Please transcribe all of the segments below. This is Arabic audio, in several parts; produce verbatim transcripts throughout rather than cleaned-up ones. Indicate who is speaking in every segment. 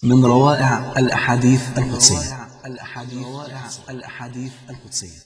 Speaker 1: من روائع الأحاديث القدسية. روائع الأحاديث القدسية.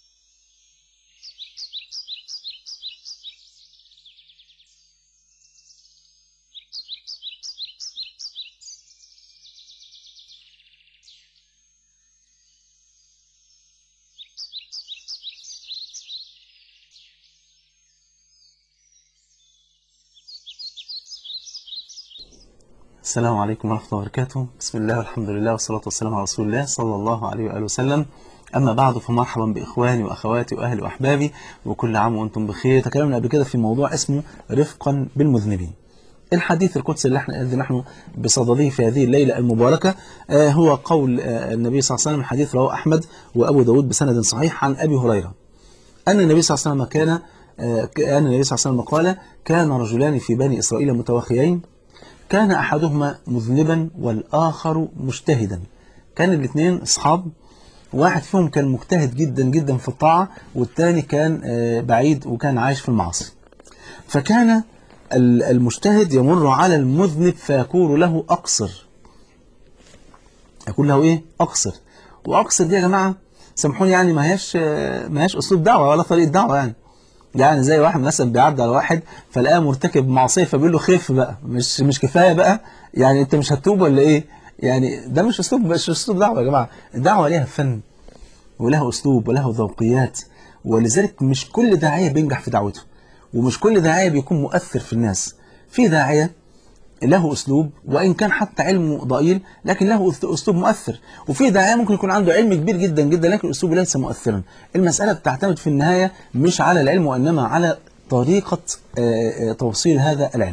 Speaker 1: السلام عليكم ورحمة الله وبركاته. بسم الله والحمد لله والصلاة والسلام على رسول الله صلى الله عليه وآله وسلم. أما بعد، فمرحبا بإخواني وأخواتي وأهلي وأحبابي، وكل عام وأنتم بخير. تكلمنا قبل كده في موضوع اسمه رفقا بالمذنبين. الحديث القدسي اللي احنا الذي نحن بصدده في هذه الليلة المباركة آه هو قول آه النبي صلى الله عليه وسلم، حديث رواه أحمد وأبو داود بسند صحيح عن أبي هريرة أن النبي صلى الله عليه وسلم كان آه أن النبي صلى الله عليه وسلم قال: كان رجلان في بني إسرائيل متوخيين، كان أحدهما مذنبا والآخر مجتهدا. كان الاثنين أصحاب، واحد فيهم كان مجتهد جدا جدا في الطاعة، والثاني كان بعيد وكان عايش في المعاصي. فكان المجتهد يمر على المذنب فيقول له أقصر. يقول له إيه؟ أقصر. وأقصر دي يا جماعة سامحوني يعني ما هياش ما هياش أسلوب دعوة ولا طريقة دعوة. يعني يعني زي واحد مثلا بيعدي على واحد فلقاه مرتكب معصيه فبيقول له خف بقى، مش مش كفايه بقى، يعني انت مش هتتوب ولا ايه؟ يعني ده مش اسلوب مش اسلوب دعوه يا جماعه. الدعوه ليها فن ولها اسلوب وله ذوقيات، ولذلك مش كل داعيه بينجح في دعوته، ومش كل داعيه بيكون مؤثر في الناس. في داعيه له أسلوب وإن كان حتى علمه ضئيل لكن له أسلوب مؤثر، وفي داعية ممكن يكون عنده علم كبير جدا جدا لكن أسلوبه ليس مؤثرا. المسألة بتعتمد في النهاية مش على العلم وإنما على طريقة توصيل هذا العلم.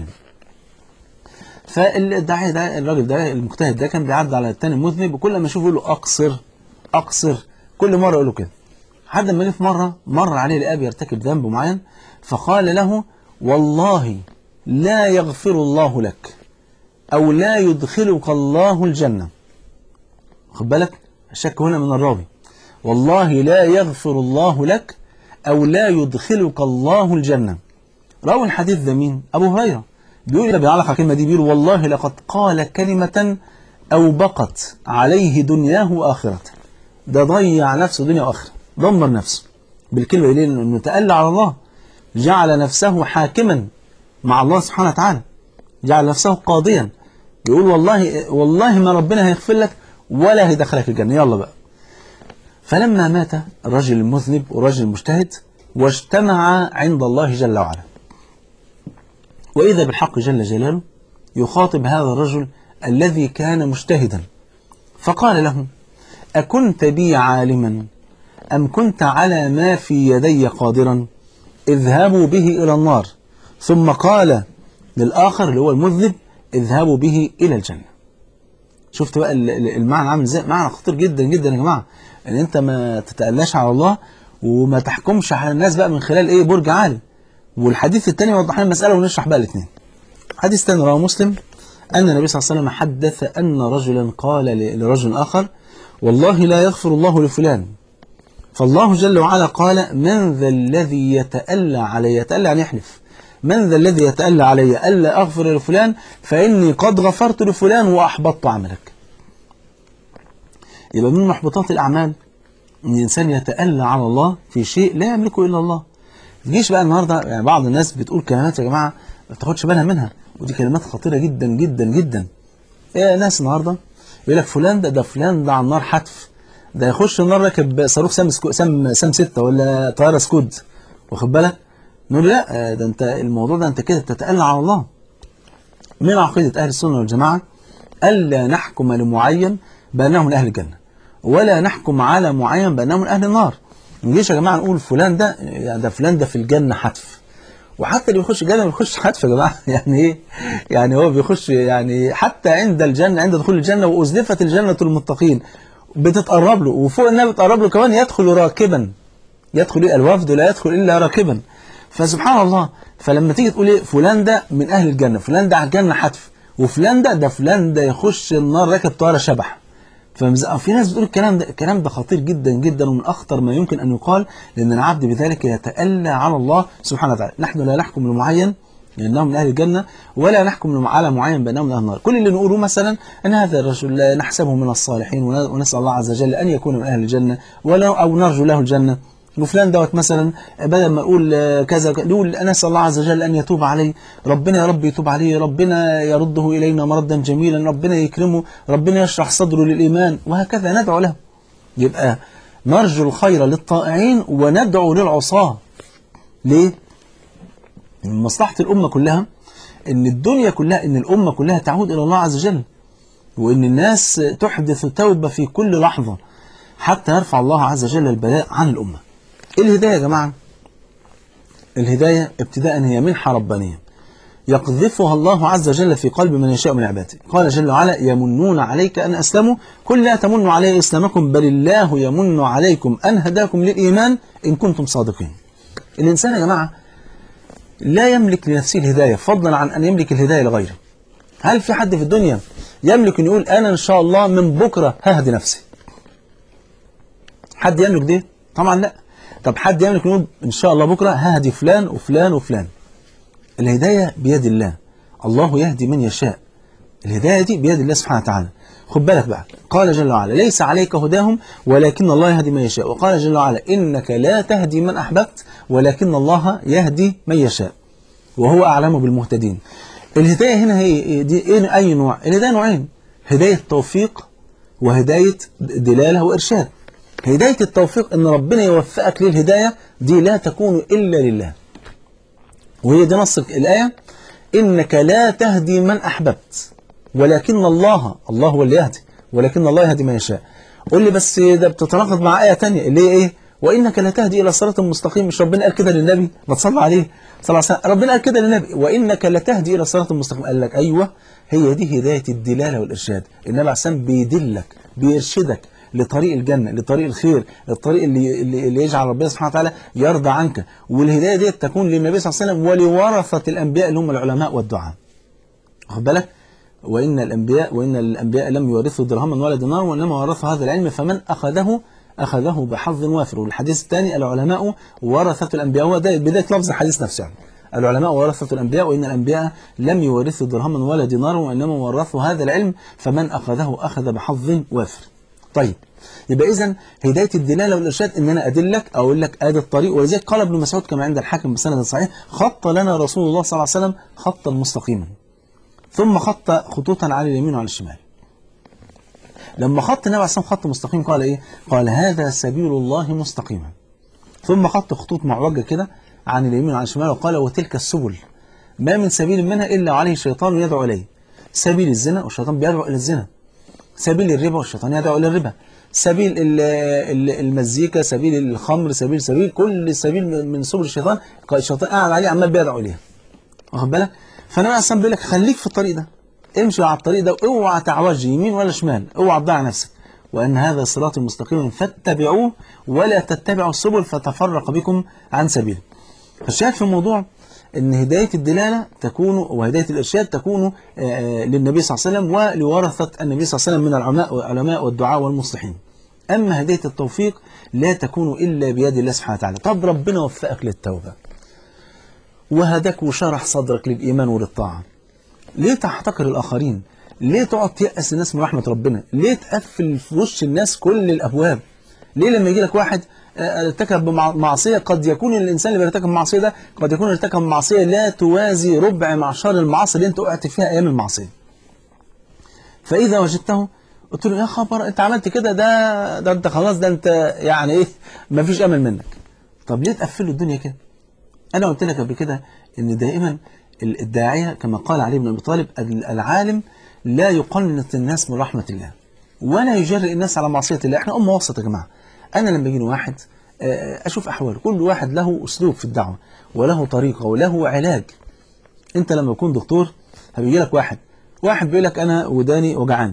Speaker 1: فالداعية ده الراجل ده المجتهد ده كان بيعدي على الثاني المذنب، وكل ما يشوفه يقول له أقصر أقصر، كل مرة يقول له كده، لحد ما جه في مرة مر عليه لقاه بيرتكب ذنب معين فقال له: والله لا يغفر الله لك أو لا يدخلك الله الجنة. خد بالك الشك هنا من الراوي، والله لا يغفر الله لك أو لا يدخلك الله الجنة. راوي الحديث ده مين؟ أبو هريرة. بيقول بيعلق على الكلمة دي، بيقول: والله لقد قال كلمة أوبقت عليه دنياه وآخرته. ده ضيع نفسه دنيا وآخرة، دمر نفسه بالكلمة دي، لأنه تألى على الله، جعل نفسه حاكما مع الله سبحانه وتعالى، جعل نفسه قاضيا، يقول والله والله ما ربنا هيغفر لك ولا هيدخلك الجنة، يلا بقى. فلما مات الرجل المذنب والرجل المجتهد واجتمع عند الله جل وعلا، وإذا بالحق جل جلاله يخاطب هذا الرجل الذي كان مجتهدا فقال له: أكنت بي عالما أم كنت على ما في يدي قادرا؟ اذهبوا به إلى النار. ثم قال للآخر اللي هو المذنب: اذهبوا به إلى الجنة. شفت بقى المعنى عامل ازاي؟ معنى خطير جدا جدا يا جماعة، ان انت ما تتألاش على الله وما تحكمش على الناس بقى من خلال ايه؟ برج عالي. والحديث الثاني يوضح لنا المسألة ونشرح بقى الاثنين. حديث ثاني رواه مسلم أن النبي صلى الله عليه وسلم حدث أن رجلا قال لرجل آخر: والله لا يغفر الله لفلان. فالله جل وعلا قال: من ذا الذي يتألى علي؟ يتألى يعني يحلف. من ذا الذي يتألى علي ألا أغفر لفلان فإني قد غفرت لفلان وأحبطت عملك. يبقى من محبطات الأعمال أن الإنسان يتألى على الله في شيء لا يملكه إلا الله. ما تجيش بقى النهاردة يعني بعض الناس بتقول كلمات يا جماعة ما تاخدش بالها منها، ودي كلمات خطيرة جدا جدا جدا. إيه ناس النهاردة يقول لك فلان ده ده فلان ده على النار حتف، ده يخش النار راكب صاروخ سام سام سام ستة ولا طيارة سكود، واخد بالك؟ نقول لا، ده انت الموضوع ده انت كده بتتألى على الله. من عقيدة أهل السنة والجماعة ألا نحكم لمعين بأنه من أهل الجنة، ولا نحكم على معين بأنه من أهل النار. ما نجيش يا جماعة نقول فلان ده يعني ده فلان ده في الجنة حتف، وحتى اللي بيخش الجنة بيخش حتف يا جماعة. يعني إيه؟ يعني هو بيخش يعني حتى عند الجنة، عند دخول الجنة وأزلفت الجنة للمتقين بتتقرب له، وفوق إنها بتقرب له كمان يدخل راكبا. يدخل إيه؟ الوفد لا يدخل إلا راكبا. فسبحان الله، فلما تيجي تقول ايه فلان ده من اهل الجنه، فلان ده على الجنه حتف، وفلان ده ده فلان ده يخش النار راكب طياره شبح. ففي ناس بتقول الكلام ده، الكلام ده خطير جدا جدا ومن اخطر ما يمكن ان يقال، لان العبد بذلك يتألى على الله سبحانه وتعالى. نحن لا نحكم لمعين لأنهم من أهل الجنة، ولا نحكم على معين بأنهم من أهل النار. كل اللي نقوله مثلا أن هذا الرجل نحسبه من الصالحين ونسأل الله عز وجل أن يكون من أهل الجنة، ولا أو نرجو له الجنة. وفلان دوت مثلا بدل ما نقول كذا نقول نسأل الله عز وجل أن يتوب عليه، ربنا يا رب يتوب عليه، ربنا يرده إلينا مردا جميلا، ربنا يكرمه، ربنا يشرح صدره للإيمان، وهكذا ندعو له. يبقى نرجو الخير للطائعين وندعو للعصاة. ليه؟ من مصلحة الأمة كلها إن الدنيا كلها، إن الأمة كلها تعود إلى الله عز وجل، وإن الناس تحدث توبة في كل لحظة حتى يرفع الله عز وجل البلاء عن الأمة. الهداية يا جماعة، الهداية ابتداء هي منحة ربانية يقذفها الله عز وجل في قلب من يشاء من عباده. قال جل وعلا: يمنون عليك أن أسلموا قل لا تمنوا علي إسلامكم بل الله يمن عليكم أن هداكم للإيمان إن كنتم صادقين. الإنسان يا جماعة لا يملك لنفسه الهداية فضلا عن أن يملك الهداية لغيره. هل في حد في الدنيا يملك أن يقول أنا إن شاء الله من بكرة ههدي نفسي؟ حد يملك ده؟ طبعا لا. طب حد يملك أن يقول إن شاء الله بكرة ههدي فلان وفلان وفلان؟ الهداية بيد الله، الله يهدي من يشاء. الهداية دي بيد الله سبحانه وتعالى. خد بالك بقى، قال جل وعلا: ليس عليك هداهم ولكن الله يهدي من يشاء. وقال جل وعلا: إنك لا تهدي من أحببت ولكن الله يهدي من يشاء وهو أعلم بالمهتدين. الهداية هنا هي دي إيه؟ أي نوع؟ الهداية نوعين: هداية توفيق وهداية دلالة وإرشاد. هداية التوفيق إن ربنا يوفقك للهداية دي لا تكون إلا لله، وهي دي نص الآية: إنك لا تهدي من أحببت ولكن الله الله هو اللي يهدي ولكن الله يهدي من يشاء. قول لي بس ده بتتناقض مع آية تانية اللي هي إيه؟ وإنك لا تهدي إلى صراط مستقيم. مش ربنا قال كده للنبي؟ ما تصلى عليه صلى الله عليه وسلم. ربنا قال كده للنبي: وإنك لا تهدي إلى صراط مستقيم. قال لك أيوه، هي دي هداية الدلالة والإرشاد. النبي عليه السلام بيدلك بيرشدك لطريق الجنة، لطريق الخير، للطريق اللي, اللي, اللي يجعل ربنا سبحانه وتعالى يرضى عنك. والهداية دي تكون للنبي صلى الله عليه وسلم ولورثة الأنبياء اللي هم العلماء والدعاء. واخد بالك؟ وإن الأنبياء وإن الأنبياء لم يورثوا درهما ولا دينار وإنما ورثوا هذا العلم فمن أخذه أخذه بحظ وافر. والحديث الثاني: العلماء ورثة الأنبياء. هو ده بداية لفظ الحديث نفسه يعني. العلماء ورثة الأنبياء وإن الأنبياء لم يورثوا درهما ولا دينار وإنما ورثوا هذا العلم فمن أخذه أخذ بحظ وافر. طيب، يبقى إذن هداية الدلالة والإرشاد إن أنا أدلك أقول لك آدي الطريق. ولذلك قال ابن مسعود كما عند الحاكم بسند صحيح: خط لنا رسول الله صلى الله عليه وسلم خطا مستقيما ثم خط خطوطا على اليمين وعلى الشمال. لما خط النبي عليه الصلاة والسلام خط مستقيم قال إيه؟ قال: هذا سبيل الله مستقيما. ثم خط خطوط معوجة كده عن اليمين وعن الشمال وقال: وتلك السبل ما من سبيل منها إلا وعليه شيطان يدعو إليه. سبيل الزنا والشيطان بيدعو إلى الزنا، سبيل الربا والشيطان يدعو إلى الربا، سبيل المزيكا، سبيل الخمر، سبيل سبيل كل سبيل من سبل الشيطان الشيطان قاعد عليه عمال بيدعو إليها. واخد بالك؟ فالنبي عليه الصلاة والسلام بيقول لك خليك في الطريق ده، امشي على الطريق ده واوعى تعوج يمين ولا شمال، اوعى تضيع نفسك. وأن هذا صراط مستقيم فاتبعوه ولا تتبعوا السبل فتفرق بكم عن سبيله. فالشاهد في الموضوع أن هداية الدلالة تكون وهداية الإرشاد تكون للنبي صلى الله عليه وسلم ولورثة النبي صلى الله عليه وسلم من العلماء والدعاء والمصلحين. أما هداية التوفيق لا تكون إلا بيد الله سبحانه وتعالى. طب ربنا وفقك للتوبة وهداك وشرح صدرك للإيمان وللطاعة، ليه تحتقر الآخرين؟ ليه تقعد تيأس الناس من رحمة ربنا؟ ليه تقفل في وش الناس كل الأبواب؟ ليه لما يجي لك واحد ارتكب معصية قد يكون الإنسان اللي بيرتكب معصية ده قد يكون ارتكب معصية لا توازي ربع معشار المعاصي اللي انت وقعت فيها أيام المعصية، فإذا وجدته قلت له: يا خبر انت عملت كده، ده ده انت خلاص، ده انت يعني ايه مفيش أمل منك. طب ليه تقفلوا الدنيا كده؟ أنا قلت لك قبل كده إن دائما الداعية كما قال علي بن أبي طالب: العالم لا يقنط الناس من رحمة الله ولا يجرئ الناس على معصية الله. احنا أمة وسط يا جماعة. أنا لما يجيني واحد أشوف أحواله، كل واحد له أسلوب في الدعوة وله طريقة وله علاج. أنت لما يكون دكتور هبيجي لك واحد واحد بيقول لك أنا وداني وجعاني،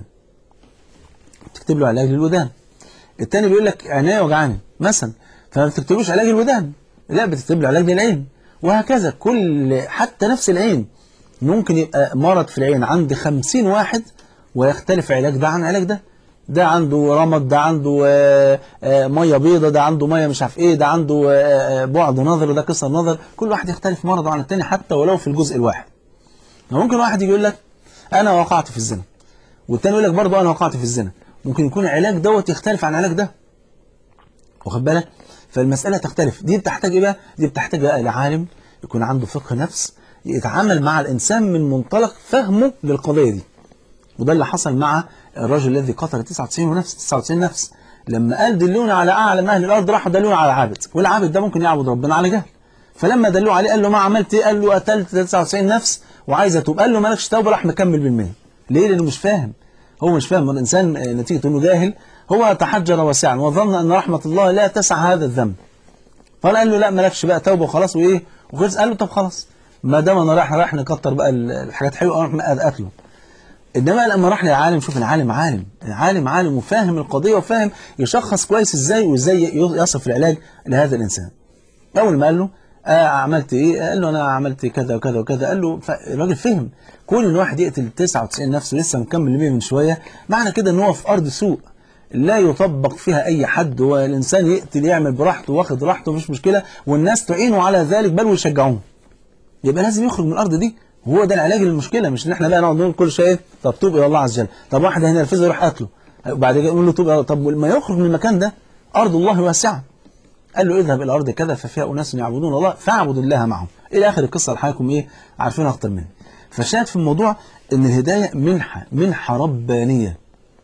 Speaker 1: تكتب له علاج للودان. التاني بيقول لك عيني وجعاني مثلا، فما بتكتبوش علاج الودان، لا بتكتب له علاج للعين. وهكذا كل حتى نفس العين ممكن يبقى مرض في العين عند خمسين واحد ويختلف علاج ده عن علاج ده. ده عنده رمد، ده عنده آه آه ميه بيضه، ده عنده ميه مش عارف ايه، ده عنده آه بعد نظر، ده قصر نظر. كل واحد يختلف مرضه عن التاني حتى ولو في الجزء الواحد. ممكن واحد يجي يقول لك انا وقعت في الزنا، والتاني يقول لك برضه انا وقعت في الزنا. ممكن يكون علاج دوت يختلف عن علاج ده، واخد بالك؟ فالمساله تختلف. دي بتحتاج ايه بقى؟ دي بتحتاج بقى لعالم يكون عنده فقه نفس، يتعامل مع الانسان من منطلق فهمه للقضيه دي. وده اللي حصل مع الرجل الذي قتل تسعة وتسعين نفس تسعة وتسعين نفس. لما قال دلوني على اعلم اهل الارض، راحوا دلوني على عابد، والعابد ده ممكن يعبد ربنا على جهل. فلما دلوه عليه قال له ما عملت ايه؟ قال له قتلت تسعة وتسعين نفس وعايز اتوب. قال له مالكش توبه، راح مكمل بالمية. ليه؟ لانه مش فاهم. هو مش فاهم. الانسان نتيجه انه جاهل هو تحجر واسعا وظن ان رحمه الله لا تسع هذا الذنب. فقال له لا مالكش بقى توبه وخلاص وايه وخلص. قال له طب خلاص ما دام انا رايح رايح نكتر بقى الحاجات حلوه اروح اقتله. انما لما راح للعالم، شوف العالم عالم، العالم عالم وفاهم القضيه وفاهم يشخص كويس ازاي وازاي يصف العلاج لهذا الانسان. اول ما قال له آه عملت ايه؟ قال له انا عملت كذا وكذا وكذا. قال له الراجل فهم. كون ان واحد يقتل تسعة وتسعين نفس لسه مكمل مية من شويه، معنى كده ان هو في ارض سوء لا يطبق فيها اي حد، والانسان يقتل يعمل براحته واخد راحته مفيش مشكله، والناس تعينه على ذلك بل ويشجعوه. يبقى لازم يخرج من الارض دي. وهو ده العلاج للمشكله، مش ان احنا بقى نقعد نقول كل شيء طب توب الى الله عز وجل، طب واحد هينرفزه يروح قتله، وبعد كده يقول له توب. طب ما يخرج من المكان ده، ارض الله واسعه. قال له اذهب الى ارض كذا ففيها اناس يعبدون الله فاعبد الله معهم، الى اخر القصه اللي حضراتكم ايه عارفينها اكتر مني. فالشاهد في الموضوع ان الهدايه منحه منحه ربانيه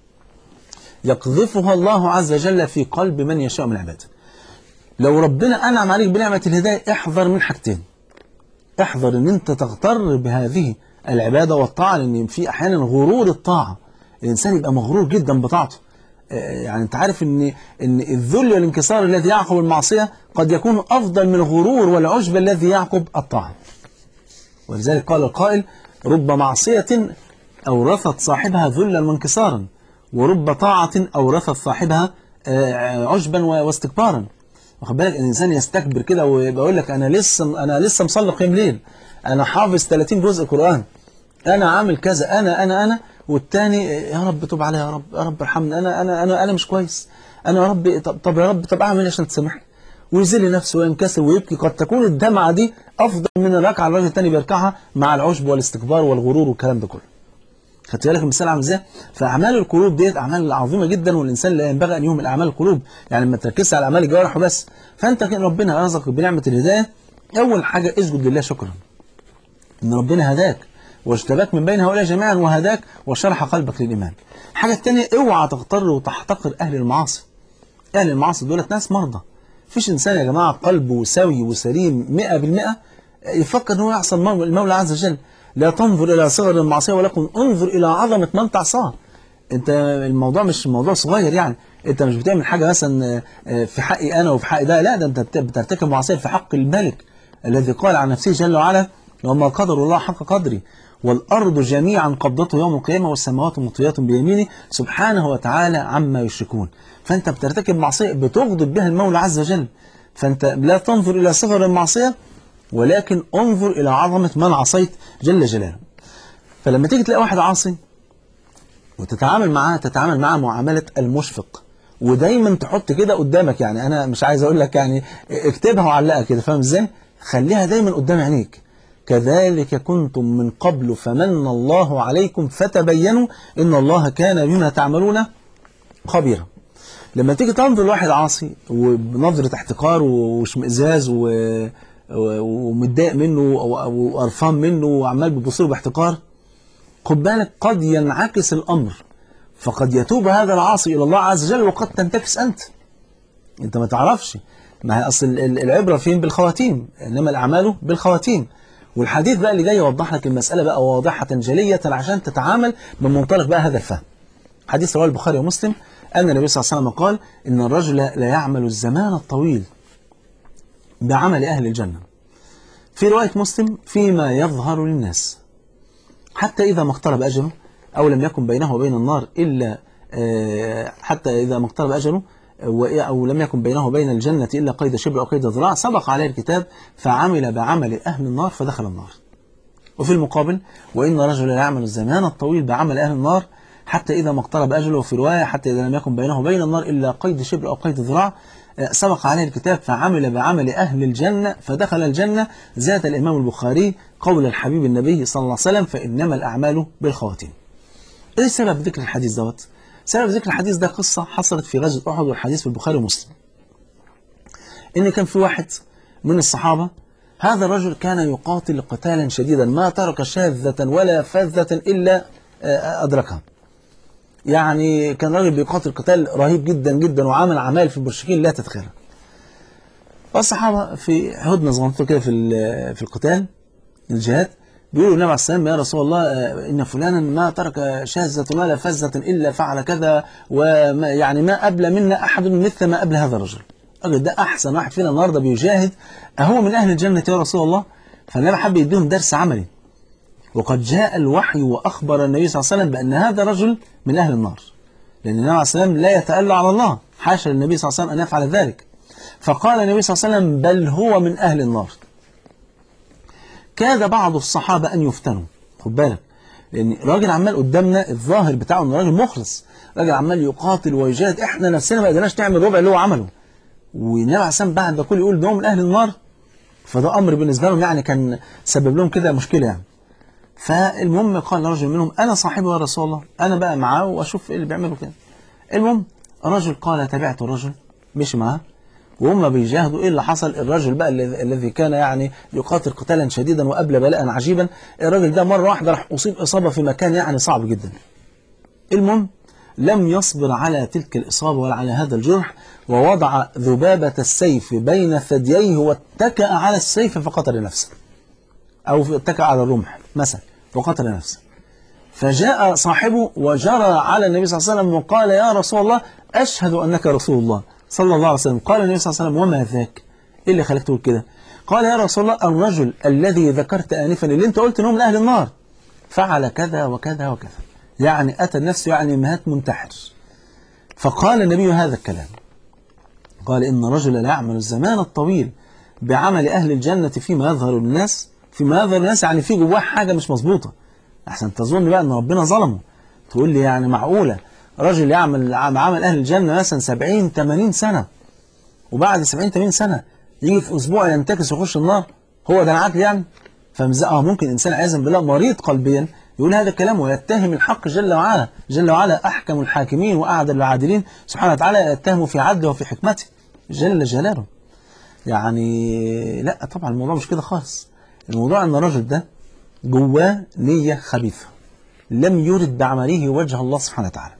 Speaker 1: يقذفها الله عز وجل في قلب من يشاء من عباده. لو ربنا انعم عليك بنعمه الهدايه احذر من حاجتين. احذر ان انت تغتر بهذه العباده والطاعه، لان في احيانا غرور الطاعه، الانسان يبقى مغرور جدا بطاعته. يعني انت عارف ان ان الذل والانكسار الذي يعقب المعصيه قد يكون افضل من الغرور والعجب الذي يعقب الطاعه. ولذلك قال القائل رب معصيه اورثت صاحبها ذلا وانكسارا، ورب طاعه اورثت صاحبها عجبا واستكبارا. واخد بالك؟ الانسان يستكبر كده ويقول لك انا لسه انا لسه مصلي قيام ليل، انا حافظ ثلاثين جزء قران، انا عامل كذا، انا انا انا والتاني يا رب توب عليا، يا رب يا رب ارحمني، انا انا انا انا مش كويس، انا يا رب طب, طب يا رب طب اعمل ايه عشان تسامحني؟ ويذل نفسه وينكسر ويبكي. قد تكون الدمعه دي افضل من الركعه الراجل الثاني بيركعها مع العشب والاستكبار والغرور والكلام ده كله. خدت بالك المثال عامل ازاي؟ فاعمال القلوب ديت اعمال عظيمه جدا، والانسان لا ينبغي ان يهمل اعمال القلوب، يعني ما تركزش على اعمال الجوارح وبس. فانت كان ربنا رزقك بنعمه الهدايه، اول حاجه اسجد لله شكرا ان ربنا هداك واجتباك من بين هؤلاء جميعا وهداك وشرح قلبك للايمان. الحاجه الثانيه اوعى تغتر وتحتقر اهل المعاصي. اهل المعاصي دولت ناس مرضى. مفيش انسان يا جماعه قلبه سوي وسليم مئة بالمئة يفكر ان هو يعصى المولى عز وجل. لا تنظر الى صغر المعصيه ولكن انظر الى عظمه من تعصاه. انت الموضوع مش موضوع صغير، يعني انت مش بتعمل حاجه مثلا في حقي انا وفي حقي ده، لا ده انت بترتكب معصيه في حق الملك الذي قال عن نفسه جل وعلا وما قدر الله حق قدره والارض جميعا قبضته يوم القيامه والسماوات مطويات بيمينه سبحانه وتعالى عما يشركون. فانت بترتكب معصيه بتغضب بها المولى عز وجل. فانت لا تنظر الى صغر المعصيه ولكن انظر الى عظمه من عصيت جل جلاله. فلما تيجي تلاقي واحد عاصي وتتعامل معاه تتعامل معاه معامله المشفق، ودايما تحط كده قدامك، يعني انا مش عايز اقول لك يعني اكتبها وعلقها كده، فاهم ازاي؟ خليها دايما قدام عينيك. كذلك كنتم من قبل فمن الله عليكم فتبينوا ان الله كان بما تعملون خبيرا. لما تيجي تنظر لواحد عاصي وبنظره احتقار واشمئزاز ومتضايق منه وقرفان منه وعمال بتبص له باحتقار، خد بالك قد ينعكس الامر، فقد يتوب هذا العاصي الى الله عز وجل وقد تنتكس انت. انت ما تعرفش، ما هي اصل العبره فين؟ بالخواتيم، انما الاعمال بالخواتيم. والحديث بقى اللي جاي يوضح لك المساله بقى واضحه جليه عشان تتعامل من منطلق بقى هذا الفهم. حديث رواه البخاري ومسلم ان النبي صلى الله عليه وسلم قال ان الرجل لا يعمل الزمان الطويل بعمل اهل الجنه، في روايه مسلم فيما يظهر للناس، حتى اذا ما اقترب اجله او لم يكن بينه وبين النار الا حتى اذا ما اقترب اجله أو لم يكن بينه وبين الجنة إلا قيد شبر أو قيد ذراع سبق عليه الكتاب فعمل بعمل أهل النار فدخل النار. وفي المقابل وإن رجلا يعمل الزمان الطويل بعمل أهل النار حتى إذا ما اقترب أجله، في رواية حتى إذا لم يكن بينه وبين النار إلا قيد شبر أو قيد ذراع، سبق عليه الكتاب فعمل بعمل أهل الجنة فدخل الجنة. زاد الإمام البخاري قول الحبيب النبي صلى الله عليه وسلم: فإنما الأعمال بالخواتيم. إيه سبب ذكر الحديث دوت؟ سبب ذكر الحديث ده قصة حصلت في غزوة أحد، والحديث في البخاري ومسلم. إن كان في واحد من الصحابة، هذا الرجل كان يقاتل قتالا شديدا، ما ترك شاذة ولا فاذة إلا أدركها. يعني كان راجل بيقاتل قتال رهيب جدا جدا، وعمل عمال في البرشكين لا تتخيلها. فالصحابة في هدنة صغنطة كده في في القتال الجهاد بيقولوا النبي عليه السلام: يا رسول الله، إن فلانا ما ترك شاذة ولا فزة إلا فعل كذا، ويعني ما قبل منا أحد مثل ما قبل هذا الرجل. الراجل ده أحسن واحد فينا النهارده بيجاهد، أهو من أهل الجنة يا رسول الله. فالنبي حب يديهم درس عملي، وقد جاء الوحي وأخبر النبي صلى الله عليه وسلم بأن هذا الرجل من أهل النار، لأن النبي عليه السلام لا يتألى على الله، حاشا للنبي صلى الله عليه وسلم أن يفعل ذلك. فقال النبي صلى الله عليه وسلم: بل هو من أهل النار. كاد بعض الصحابة أن يفتنوا، خد بالك، لأن راجل عمال قدامنا الظاهر بتاعه إنه راجل مخلص، راجل عمال يقاتل ويجاهد، إحنا نفسنا ما قدرناش نعمل ربع اللي هو عمله، والنبي عليه السلام بعد ده كله يقول ده هو من أهل النار. فده أمر بالنسبة لهم يعني كان سبب لهم كده مشكلة يعني. فالمهم قال رجل منهم: أنا صاحبه يا رسول الله، أنا بقى معاه وأشوف إيه اللي بيعمله كده. المهم الرجل قال: تابعت الرجل، مشي معاه، وهم بيجاهدوا. إيه اللي حصل؟ الرجل بقى الذي كان يعني يقاتل قتالا شديدا وأبلى بلاء عجيبا، الرجل ده مرة واحدة راح أصيب إصابة في مكان يعني صعب جدا. المهم لم يصبر على تلك الإصابة ولا على هذا الجرح، ووضع ذبابة السيف بين ثدييه واتكأ على السيف فقتل نفسه، أو اتكأ على الرمح مثلا وقتل نفسه. فجاء صاحبه وجرى على النبي صلى الله عليه وسلم وقال: يا رسول الله، أشهد أنك رسول الله صلى الله عليه وسلم. قال النبي صلى الله عليه وسلم: وما ذاك؟ إيه اللي خليك تقول كده؟ قال: يا رسول الله، الرجل الذي ذكرت آنفا اللي أنت قلت إنه من أهل النار فعل كذا وكذا وكذا، يعني أتى نفسه يعني مات منتحر. فقال النبي هذا الكلام، قال: إن رجل لا يعمل الزمان الطويل بعمل أهل الجنة فيما يظهر للناس، فيما يظهر للناس يعني في جواه حاجة مش مظبوطة، أحسن تظن بقى أن ربنا ظلمه. تقول لي يعني معقولة رجل يعمل عمل أهل الجنة مثلا سبعين ثمانين سنة، وبعد سبعين ثمانين سنة يجي في أسبوع ينتكس ويخش النار؟ هو ده العدل يعني؟ فمزقها ممكن إنسان عياذا بالله مريض قلبيا يقول هذا الكلام ويتهم الحق جل وعلا. جل وعلا أحكم الحاكمين وأعدل العادلين سبحانه وتعالى، يتهم في عدله وفي حكمته جل جلاله. يعني لا طبعا الموضوع مش كده خالص. الموضوع أن الرجل ده جواه نية خبيثة، لم يرد بعمله وجه الله سبحانه وتعالى.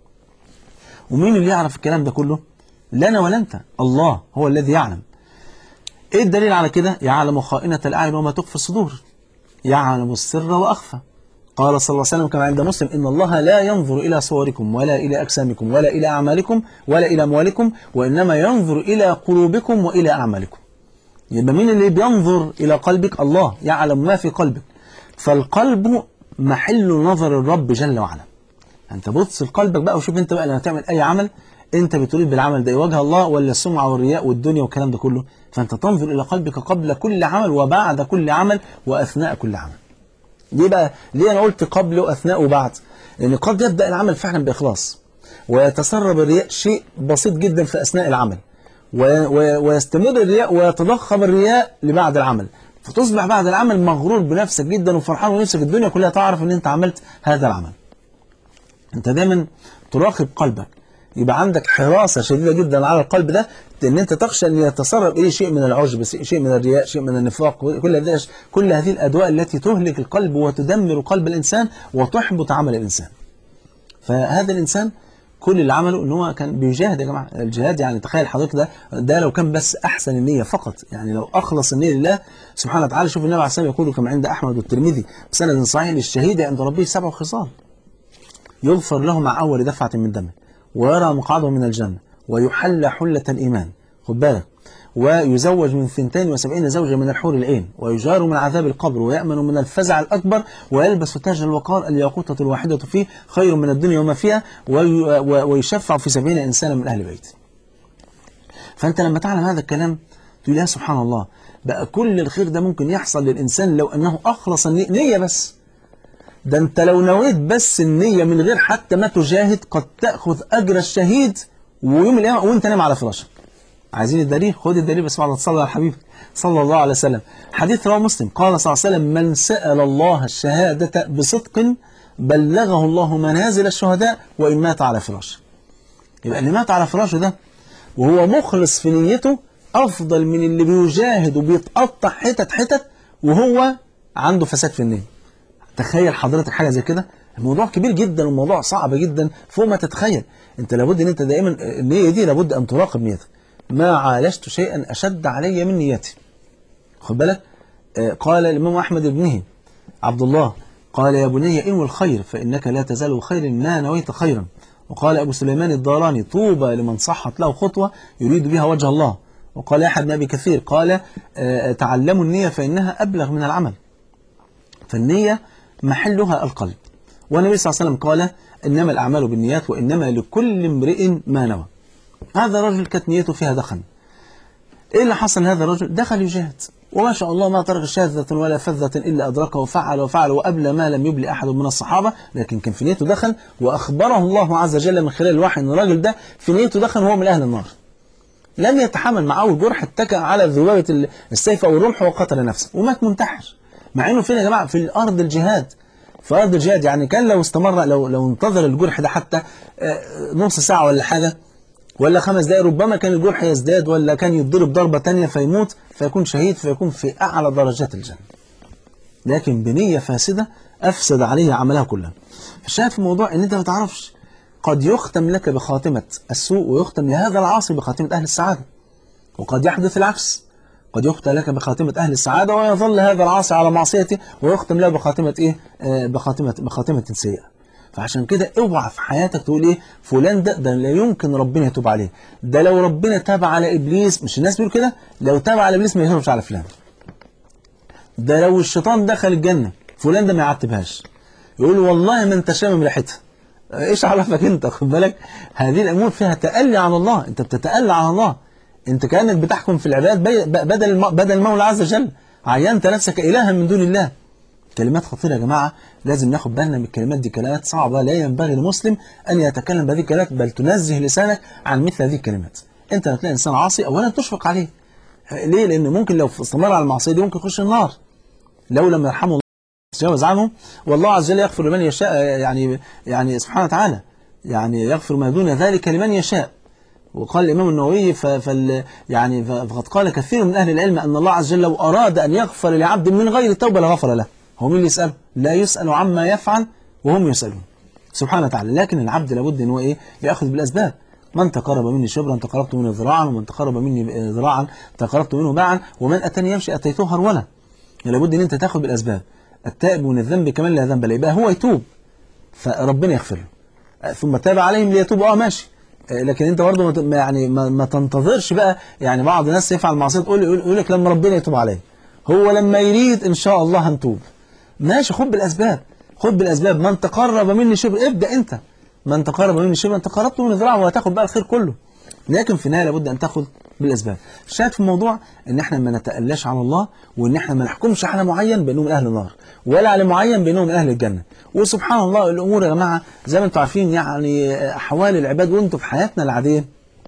Speaker 1: ومين اللي يعرف الكلام ده كله؟ لا أنا ولا أنت، الله هو الذي يعلم. إيه الدليل على كده؟ يعلم خائنة الأعين وما تخفي الصدور، يعلم السر وأخفى. قال صلى الله عليه وسلم كما عند مسلم: إن الله لا ينظر إلى صوركم ولا إلى أجسامكم ولا إلى أعمالكم ولا إلى أموالكم، وإنما ينظر إلى قلوبكم وإلى أعمالكم. يبقى مين اللي بينظر إلى قلبك؟ الله يعلم ما في قلبك. فالقلب محل نظر الرب جل وعلا. أنت بص لقلبك بقى وشوف أنت بقى لما تعمل أي عمل، أنت بتريد بالعمل ده وجه الله ولا السمعة والرياء والدنيا والكلام ده كله. فأنت تنظر إلى قلبك قبل كل عمل وبعد كل عمل وأثناء كل عمل. ليه بقى؟ ليه أنا قلت قبل وأثناء وبعد؟ لأن قد يبدأ العمل فعلا بإخلاص ويتسرب الرياء شيء بسيط جدا في أثناء العمل، ويستمر الرياء ويتضخم الرياء لبعد العمل، فتصبح بعد العمل مغرور بنفسك جدا وفرحان ونفسك الدنيا كلها تعرف ان انت عملت هذا العمل. انت دايما تراقب قلبك، يبقى عندك حراسة شديدة جدا على القلب ده، ان انت تخشى ان يتسرب اليه شيء من العجب، شيء من الرياء، شيء من النفاق، كل هذه كل هذه الادواء التي تهلك القلب وتدمر قلب الانسان وتحبط عمل الانسان. فهذا الانسان كل اللي عمله ان هو كان بيجاهد يا جماعه. الجهاد يعني تخيل حضرتك ده ده لو كان بس احسن النيه فقط، يعني لو اخلص النيه لله سبحانه وتعالى. شوف النبي عليه الصلاه والسلام يقول كما عند احمد والترمذي بسند صحيح: للشهيد عند ربه سبع خصال: يغفر له مع اول دفعه من دمه، ويرى مقعده من الجنه، ويحلى حله الايمان، خد بالك، ويزوج من ثنتين وسبعين زوجة من الحور العين، ويجار من عذاب القبر، ويأمن من الفزع الأكبر، ويلبس تاج الوقار الياقوتة الواحدة فيه خير من الدنيا وما فيها، ويشفع في سبعين إنسانا من أهل بيته. فأنت لما تعلم هذا الكلام تقول يا سبحان الله، بقى كل الخير ده ممكن يحصل للإنسان لو أنه أخلص النية بس. ده انت لو نويت بس النية من غير حتى ما تجاهد قد تأخذ أجر الشهيد ويوم القيامة وانت نايم على فراشك. عايزين الدليل؟ خد الدليل بس بعد ما تصلي على الحبيب صلى الله عليه وسلم. حديث رواه مسلم قال صلى الله عليه وسلم: من سأل الله الشهادة بصدق بلغه الله منازل الشهداء وإن مات على فراشه. يبقى اللي مات على فراشه ده وهو مخلص في نيته أفضل من اللي بيجاهد وبيتقطع حتت حتت وهو عنده فساد في النية. تخيل حضرتك حاجة زي كده، الموضوع كبير جدا والموضوع صعب جدا فوق ما تتخيل. انت لابد ان انت دائما النية دي لابد ان تراقب نيتك. ما عالجت شيئا أشد علي من نيتي. خد بالك، آه قال الإمام أحمد ابنه عبد الله قال: يا بني انوي الخير فإنك لا تزال خير ما نويت خيرا. وقال أبو سليمان الداراني: طوبى لمن صحت له خطوة يريد بها وجه الله. وقال يحيى بن أبي كثير قال: آه تعلموا النية فإنها أبلغ من العمل. فالنية محلها القلب. والنبي صلى الله عليه وسلم قال: إنما الأعمال بالنيات وإنما لكل امرئ ما نوى. هذا رجل كانت نيته فيها دخن. إيه اللي حصل لهذا الرجل؟ دخل يجاهد وما شاء الله ما ترك شاذة ولا فذة إلا أدركه وفعل وفعل وأبلى ما لم يبلي أحد من الصحابة، لكن كان في نيته دخن. وأخبره الله عز وجل من خلال الوحي أن الراجل ده في نيته دخن وهو من أهل النار. لم يتحمل معه الجرح، اتكأ على ذبابة السيف أو الرمح وقتل نفسه ومات منتحر. مع إنه فين يا جماعة؟ في الأرض الجهاد. في أرض الجهاد يعني كان لو استمر لو لو انتظر الجرح ده حتى نص ساعة ولا حاجة ولا خمس دقائق ربما كان الجرح يزداد ولا كان يتضرب ضربة تانية فيموت فيكون شهيد فيكون في أعلى درجات الجنة. لكن بنية فاسدة أفسد عليه عملها كلها. فالشاهد في الموضوع إن أنت ما تعرفش، قد يختم لك بخاتمة السوء ويختم لهذا العاصي بخاتمة أهل السعادة، وقد يحدث العكس، قد يختم لك بخاتمة أهل السعادة ويظل هذا العاصي على معصيته ويختم له بخاتمة إيه؟ آه بخاتمة بخاتمة سيئة. فعشان كده اوعى في حياتك تقول ايه فلان ده ده لا يمكن ربنا يتوب عليه، ده لو ربنا تاب على ابليس، مش الناس بيقول كده، لو تاب على ابليس ما يتوبش على فلان، ده لو الشيطان دخل الجنه فلان ده ما يعتبهاش، يقول والله ما انت شامم ريحتها. ايش عرفك انت؟ خد بالك، هذه الامور فيها تألي على الله، انت بتتألى على الله، انت كانك بتحكم في العباد بدل بدل المولى عز وجل، عينت نفسك الها من دون الله. كلمات خطيرة يا جماعة، لازم ناخد بالنا من الكلمات دي، كلمات صعبة لا ينبغي للمسلم أن يتكلم بهذه الكلمات، بل تنزه لسانك عن مثل هذه الكلمات. أنت لما تلاقي إنسان عاصي أولا تشفق عليه. ليه؟ لأن ممكن لو استمر على المعصية دي ممكن يخش النار. لو لم يرحمه الله يتجاوز عنه، والله عز وجل يغفر لمن يشاء، يعني يعني سبحانه وتعالى يعني يغفر ما دون ذلك لمن يشاء. وقال الإمام النووي فال يعني فقد قال كثير من أهل العلم أن الله عز وجل لو أراد أن يغفر لعبد من غير التوبة لغفر له. هو مين اللي يسأله؟ لا يسأل عما يفعل وهم يسألون سبحانه وتعالى. لكن العبد لابد ان هو ايه؟ ياخذ بالاسباب. من تقرب مني شبرا تقربت منه ذراعا، ومن تقرب مني ذراعا تقربت منه باعا، ومن اتاني يمشي اتيته هرولا. لابد ان انت تاخذ بالاسباب. التائب من الذنب كمان لا ذنب له، يبقى هو يتوب فربنا يغفر له، ثم تاب عليهم ليتوبوا. اه ماشي، لكن انت برضه يعني ما, ما تنتظرش بقى. يعني بعض الناس يفعل معصيه تقول يقول لك لما ربنا يتوب عليه، هو لما يريد ان شاء الله هنتوب. ماشي، خد بالاسباب، خد بالاسباب. من تقرب مني شبر، ابدا انت. من تقرب مني شبر انت قربت من ذراع وهتاخد بقى الخير كله. لكن في النهايه لابد ان تاخذ بالاسباب. الشاهد في الموضوع ان احنا ما نتألاش على الله، وان احنا ما نحكمش على معين بانه من اهل النار ولا على معين بانه من اهل الجنه. وسبحان الله الامور يا جماعه زي ما انتم عارفين، يعني احوال العباد وانتم في حياتنا العاديه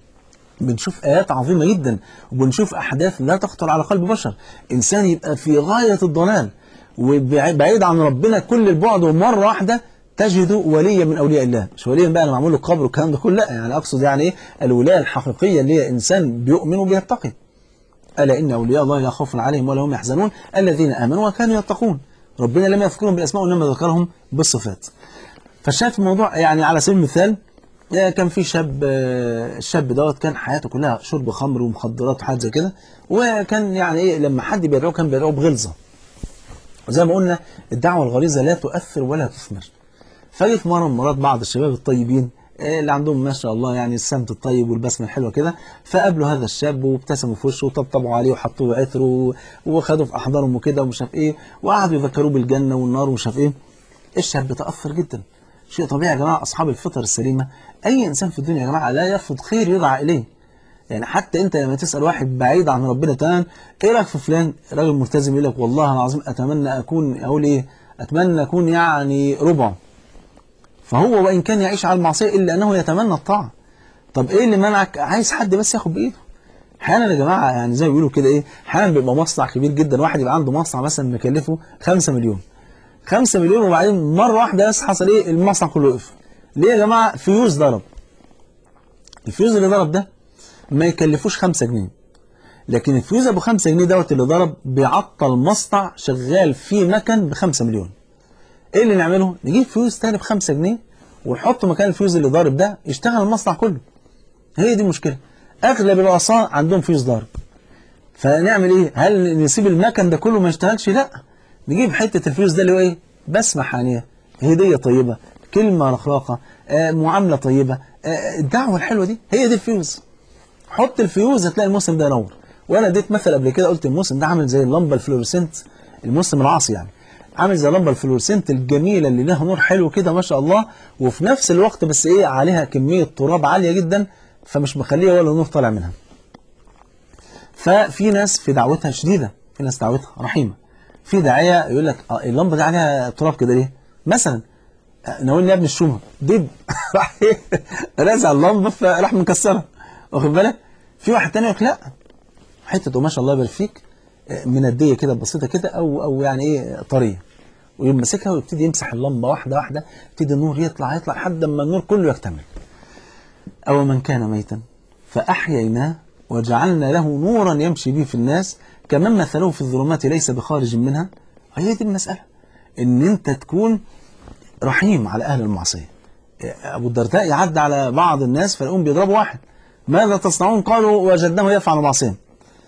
Speaker 1: بنشوف آيات عظيمة جدا، وبنشوف أحداث لا تخطر على قلب بشر. إنسان يبقى في غاية الضلال وبعيد عن ربنا كل البعد، ومرة واحدة تجده وليا من أولياء الله. مش وليا بقى أنا معمول له قبر والكلام ده كله، لا، يعني أقصد يعني إيه الولاية الحقيقية اللي هي إنسان بيؤمن وبيتقي. ألا إن أولياء الله لا خوف عليهم ولا هم يحزنون الذين آمنوا وكانوا يتقون. ربنا لم يذكرهم بالأسماء وإنما ذكرهم بالصفات. فالشاهد في الموضوع يعني على سبيل المثال كان في شاب، الشاب دوت كان حياته كلها شرب خمر ومخدرات وحاجات زي كده، وكان يعني ايه لما حد بيدعوه كان بيدعوه بغلظه. وزي ما قلنا الدعوه الغليظه لا تؤثر ولا تثمر. فجأة في مره من مرات بعض الشباب الطيبين اللي عندهم ما شاء الله يعني السمت الطيب والبسمه الحلوه كده، فقابلوا هذا الشاب وابتسموا في وشه وطبطبوا عليه وحطوه عطر وخدوا في احضانهم وكده ومش عارف ايه، وقعدوا يذكروه بالجنه والنار ومش عارف ايه. الشاب تاثر جدا. شيء طبيعي يا جماعة، أصحاب الفطر السليمة أي إنسان في الدنيا يا جماعة لا يرفض خير يدعى إليه. يعني حتى أنت لما تسأل واحد بعيد عن ربنا تمام، إيه رأيك في فلان؟ راجل ملتزم، يقول لك والله العظيم أتمنى أكون أقول إيه اتمنى اكون يعني ربع. فهو وان كان يعيش على المعصيه الا انه يتمنى الطاعه. طب ايه اللي منعك؟ عايز حد بس ياخد بايده. احيانا يا جماعه يعني زي ما بيقولوا كده ايه، احيانا بيبقى مصنع كبير جدا، واحد يبقى عنده مصنع مثلا مكلفه خمسة مليون، خمسة مليون، وبعدين مره واحده بس حصل ايه؟ المصنع كله وقف. ليه يا جماعه؟ فيوز ضرب. الفيوز اللي ضرب ده ما يكلفوش خمسة جنيه، لكن الفيوز ابو خمسة جنيه دوت اللي ضرب بيعطل مصنع شغال فيه مكن بخمسة مليون. ايه اللي نعمله؟ نجيب فيوز تاني بخمسة جنيه ونحطه مكان الفيوز اللي ضارب ده، يشتغل المصنع كله. هي دي المشكله، اغلب العصاه عندهم فيوز ضارب. فنعمل ايه؟ هل نسيب المكن ده كله ما يشتغلش؟ لا، نجيب حته الفيوز ده اللي هو ايه؟ بسمه حانيه، هديه طيبه، كلمه رخراقه، آه، معامله طيبه، آه، الدعوه الحلوه دي، هي دي الفيوز. حط الفيوز هتلاقي الموسم ده ينور. وانا اديت مثل قبل كده، قلت الموسم ده عامل زي اللمبه الفلورسنت، الموسم العاصي يعني عامل زي اللمبه الفلورسنت الجميله اللي لها نور حلو كده ما شاء الله، وفي نفس الوقت بس ايه، عليها كميه تراب عاليه جدا، فمش مخليه ولا نور طالع منها. ففي ناس في دعوتها شديده، في ناس دعوتها رحيمه. في داعيه يقول لك اه اللمبه دي عليها تراب كده ليه؟ مثلا ناولني يا ابن الشومه دب راح رازع اللمبه فراح مكسرها، واخد بالك؟ في واحد تاني يقول لك لا، حته قماشه الله يبارك فيك منديه كده بسيطه كده، او او يعني ايه طريه، ويمسكها ويبتدي يمسح اللمبه واحده واحده، يبتدي النور يطلع يطلع لحد ما النور كله يكتمل. او من كان ميتا فاحييناه وجعلنا له نورا يمشي به في الناس كمن مثله في الظلمات ليس بخارج منها. هي دي المساله، ان انت تكون رحيم على اهل المعصيه. ابو الدرداء يعدي على بعض الناس فيقوم بيضربوا واحد، ماذا تصنعون؟ قالوا وجدناه يفعل معصيه.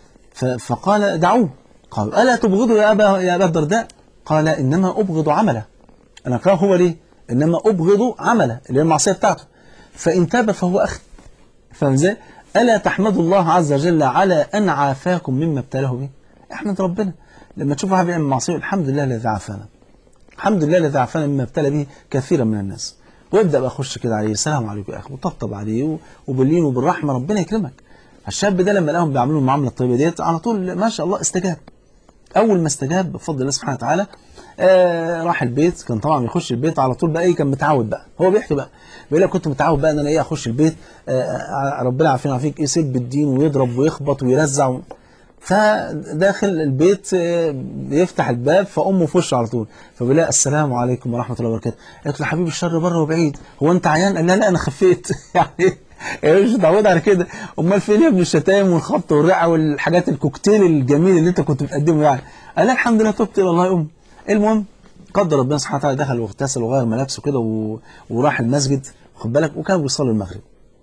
Speaker 1: فقال دعوه. قالوا الا تبغضوا يا ابا يا ابا الدرداء؟ قال انما ابغض عمله. انا اكرهه هو ليه؟ انما ابغض عمله اللي هي المعصيه بتاعته، فان تاب فهو اخي. فاهم ازاي؟ الا تحمدوا الله عز وجل على ان عافاكم مما ابتلاه به. احمد ربنا لما تشوف واحد بيعمل معصيه، الحمد لله الذي عافانا، الحمد لله الذي عافانا مما ابتلى به كثيرا من الناس. وابدا بقى اخش كده عليه، السلام عليكم يا اخي، وطبطب عليه وباللين وبالرحمه، ربنا يكرمك. الشاب ده لما لقاهم بيعملوا المعامله الطيبه ديت على طول ما شاء الله استجاب. اول ما استجاب بفضل الله سبحانه وتعالى آه راح البيت. كان طبعا يخش البيت على طول بقى ايه، كان متعود بقى، هو بيحكي بقى بيقول لك كنت متعود بقى ان انا ايه اخش البيت، آه ربنا عافينا وعافيك، يسب الدين ويضرب ويخبط ويرزع و... فداخل البيت يفتح الباب فامه في وشه على طول، فبيقول لها السلام عليكم ورحمه الله وبركاته. قالت له حبيبي الشر بره وبعيد، هو انت عيان؟ قال لها لا انا خفيت. يعني هي مش متعوده على كده. امال فين يا ابن الشتايم والخبط والرقه والحاجات الكوكتيل الجميل اللي انت كنت بتقدمه يعني؟ قال لها الحمد لله تبت الى الله يا ام. المهم قدر ربنا سبحانه وتعالى دخل واغتسل وغير ملابسه كده و... وراح المسجد، واخد بالك، وكان بيصلي المغرب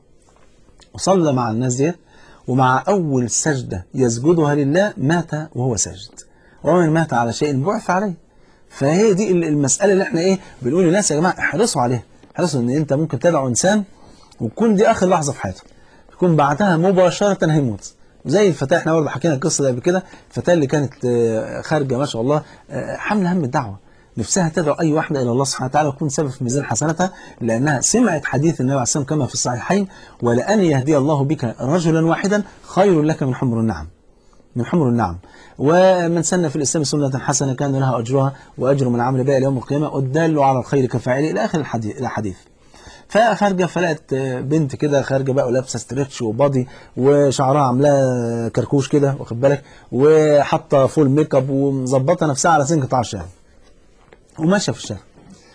Speaker 1: وصلى مع الناس ديت. ومع أول سجدة يسجدها لله مات وهو ساجد، ومن مات على شيء بعث عليه. فهي دي المسألة اللي احنا ايه بنقول للناس يا جماعة احرصوا عليها، احرصوا ان انت ممكن تدعو انسان وتكون دي اخر لحظة في حياته، يكون بعدها مباشرة هيموت. زي الفتاة، احنا برضه حكينا القصة دي قبل كده، الفتاة اللي كانت خارجة ما شاء الله حاملة هم الدعوة، نفسها تدعو أي واحدة إلى الله سبحانه وتعالى وتكون سبب في ميزان حسناتها، لأنها سمعت حديث النبي عليه الصلاة والسلام كما في الصحيحين: ولأن يهدي الله بك رجلا واحدا خير لك من حمر النعم، من حمر النعم. ومن سن في الإسلام سنة حسنة كان لها أجرها وأجر من عمل بها يوم القيامة والدال على الخير كفاعله إلى آخر الحديث الحديث. فخارجه فلقت بنت كده خارجه بقى ولابسه ستريتش وبادي وشعرها عاملاه كركوش كده، واخد بالك، وحاطه فول ميك اب ومظبطه نفسها على سنجة عشرة يعني، وماشيه في الشارع.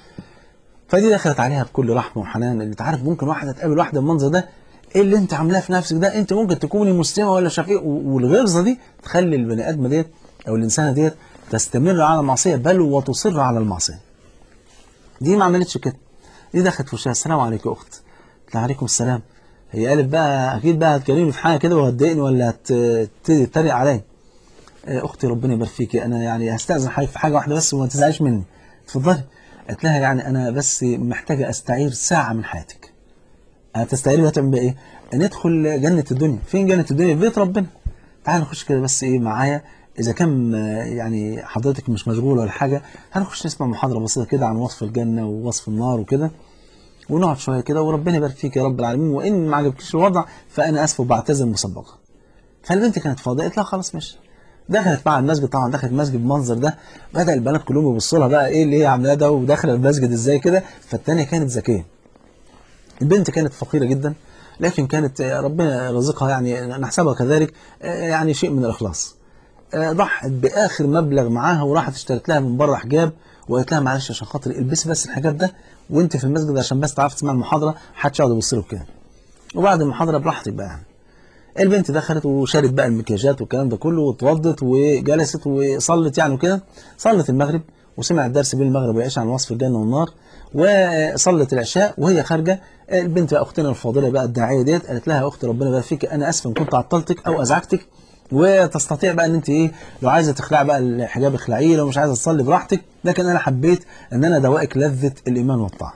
Speaker 1: فدي دخلت عليها بكل رحمه وحنان. اللي تعرف ممكن واحده تقابل واحده بالمنظر ده، ايه اللي انت عاملاه في نفسك ده؟ انت ممكن تكوني مسلمه ولا شافيه، والغرزه دي تخلي البني ادمه ديت او الانسانه ديت تستمر على المعصيه، بل وتصر على المعصيه. دي ما عملتش كده، دي دخلت في وشها السلام عليكم يا اخت. قلت لها عليكم السلام. هي قالت بقى اكيد بقى هتكلمني في حاجه كده وهتضايقني ولا هتتريق عليا. اختي ربنا يبارك فيكي، انا يعني هستاذن حضرتك في حاجه واحده بس وما تزعليش مني، اتفضلي. قالت لها يعني انا بس محتاجه استعير ساعه من حياتك. هتستعيري وهتعمل بيها ايه؟ ندخل جنه الدنيا. فين جنه الدنيا؟ في بيت ربنا. تعالى نخش كده بس ايه معايا، اذا كان يعني حضرتك مش مشغوله ولا حاجه، هنخش نسمع محاضره بسيطه كده عن وصف الجنه ووصف النار وكده، ونقعد شويه كده وربنا يبارك فيك يا رب العالمين، وان ما عجبكيش الوضع فانا اسف وبعتذر مسبقا. فالبنت كانت فاضيه، قالت لها خلاص ماشي. دخلت مع المسجد، طبعا دخلت المسجد بالمنظر ده، بدأ البنات كلهم يبصوا لها بقى ايه اللي هي عاملاه ده وداخله المسجد ازاي كده. فالثانيه كانت ذكيه. البنت كانت فقيره جدا، لكن كانت ربنا رزقها يعني نحسبها كذلك يعني شيء من الاخلاص. ضحت باخر مبلغ معاها وراحت اشترت لها من بره حجاب، وقالت لها معلش عشان خاطري البسي بس الحجاب ده وانت في المسجد عشان بس تعرفي تسمع المحاضره، محدش يقعد يبص له كده. وبعد المحاضره براحتك بقى يعني. البنت دخلت وشالت بقى المكياجات والكلام ده كله واتوضت وجلست وصلت يعني وكده. صلت المغرب وسمعت درس بين المغرب والعشاء عن وصف الجنه والنار، وصلت العشاء وهي خارجه. البنت بقى اختنا الفاضله بقى الداعيه ديت قالت لها يا اختي ربنا يبارك فيك، انا اسفه ان كنت عطلتك او ازعجتك، وتستطيع بقى ان انت ايه لو عايزه تخلعي بقى الحجاب اخلعيه، لو مش عايزه تصلي براحتك، لكن انا حبيت ان انا ادوقك لذه الايمان والطاعه.